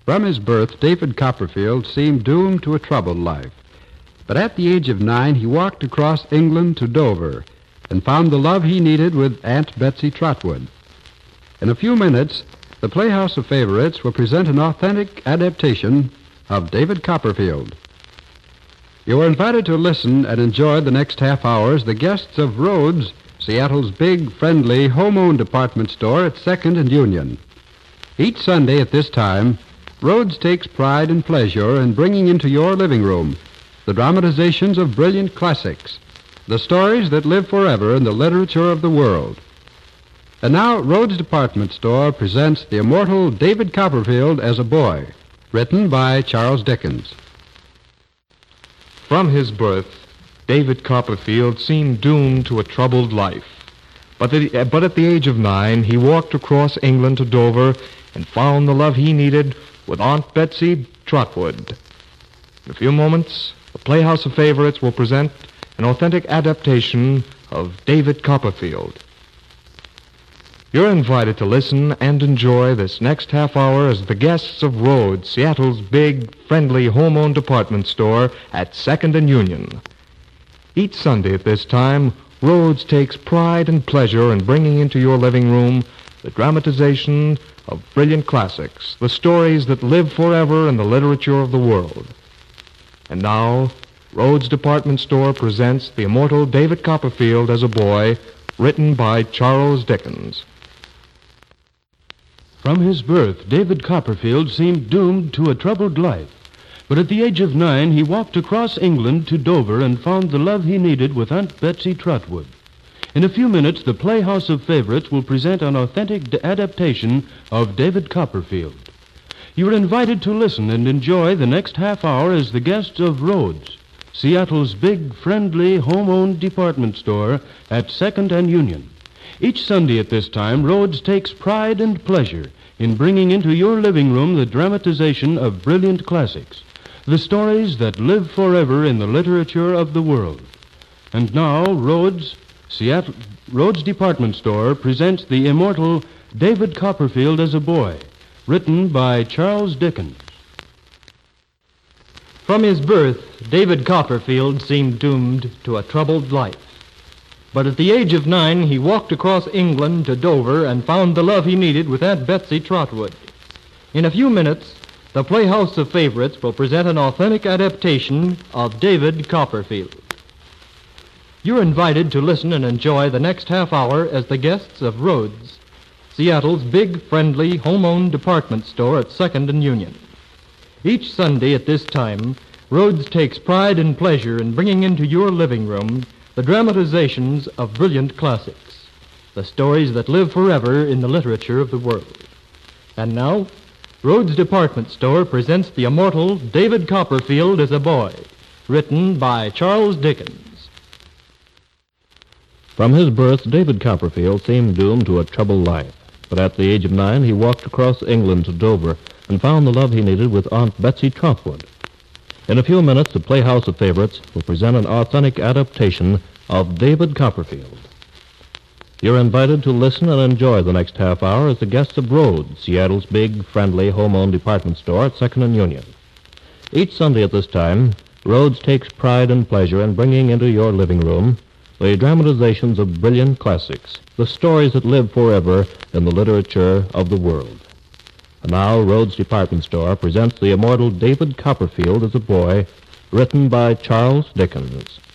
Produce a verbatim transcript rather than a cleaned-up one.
From his birth, David Copperfield seemed doomed to a troubled life. But at the age of nine, he walked across England to Dover and found the love he needed with Aunt Betsy Trotwood. In a few minutes, the Playhouse of Favorites will present an authentic adaptation of David Copperfield. You are invited to listen and enjoy the next half hour as the guests of Rhodes, Seattle's big, friendly, home-owned department store at second and Union. Each Sunday at this time, Rhodes takes pride and pleasure in bringing into your living room the dramatizations of brilliant classics, the stories that live forever in the literature of the world. And now, Rhodes Department Store presents the immortal David Copperfield as a boy, written by Charles Dickens. From his birth, David Copperfield seemed doomed to a troubled life. But, the, but at the age of nine, he walked across England to Dover and found the love he needed with Aunt Betsy Trotwood. In a few moments, the Playhouse of Favorites will present an authentic adaptation of David Copperfield. You're invited to listen and enjoy this next half hour as the guests of Rhodes, Seattle's big, friendly, home-owned department store at second and Union. Each Sunday at this time, Rhodes takes pride and pleasure in bringing into your living room the dramatization of brilliant classics, the stories that live forever in the literature of the world. And now, Rhodes Department Store presents the immortal David Copperfield as a boy, written by Charles Dickens. From his birth, David Copperfield seemed doomed to a troubled life. But at the age of nine, he walked across England to Dover and found the love he needed with Aunt Betsy Trotwood. In a few minutes, the Playhouse of Favorites will present an authentic adaptation of David Copperfield. You are invited to listen and enjoy the next half hour as the guests of Rhodes, Seattle's big, friendly, home-owned department store at second and Union. Each Sunday at this time, Rhodes takes pride and pleasure in bringing into your living room the dramatization of brilliant classics, the stories that live forever in the literature of the world. And now, Rhodes, Seattle, Rhodes Department Store presents the immortal David Copperfield as a boy, written by Charles Dickens. From his birth, David Copperfield seemed doomed to a troubled life. But at the age of nine, he walked across England to Dover and found the love he needed with Aunt Betsy Trotwood. In a few minutes, the Playhouse of Favorites will present an authentic adaptation of David Copperfield. You're invited to listen and enjoy the next half hour as the guests of Rhodes, Seattle's big, friendly, home-owned department store at second and Union. Each Sunday at this time, Rhodes takes pride and pleasure in bringing into your living room the dramatizations of brilliant classics, the stories that live forever in the literature of the world. And now, Rhodes Department Store presents the immortal David Copperfield as a boy, written by Charles Dickens. From his birth, David Copperfield seemed doomed to a troubled life. But at the age of nine, he walked across England to Dover and found the love he needed with Aunt Betsy Trotwood. In a few minutes, the Playhouse of Favorites will present an authentic adaptation of David Copperfield. You're invited to listen and enjoy the next half hour as the guests of Rhodes, Seattle's big, friendly, home-owned department store at second and Union. Each Sunday at this time, Rhodes takes pride and pleasure in bringing into your living room the dramatizations of brilliant classics, the stories that live forever in the literature of the world. And now, Rhodes Department Store presents the immortal David Copperfield as a boy, written by Charles Dickens.